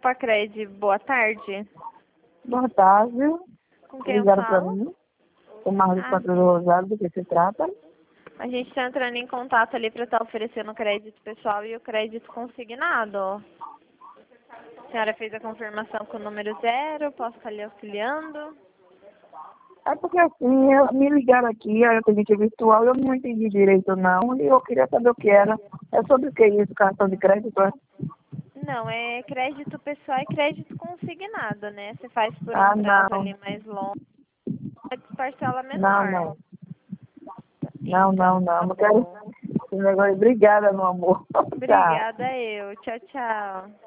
Copacred, boa tarde. Boa tarde. Com quem eu Ligaram para falo? mim. O Marcos Patrulha Rosário, do que se trata? A gente está entrando em contato ali para estar oferecendo o crédito pessoal e o crédito consignado. A senhora fez a confirmação com o número 0, posso estar lhe auxiliando? É porque assim, me ligaram aqui, a atendente virtual, eu não entendi direito não, e eu queria saber o que era. É sobre o que isso, cartão de crédito? É? Não, é crédito pessoal e crédito consignado, né? Você faz por um Ah, prazo não. ali mais longo, pode parcela Não, menor. não. Não, Então, não, não. tá Não quero bom. esse negócio. Obrigada, meu amor. Tchau. Obrigada eu. Tchau, tchau.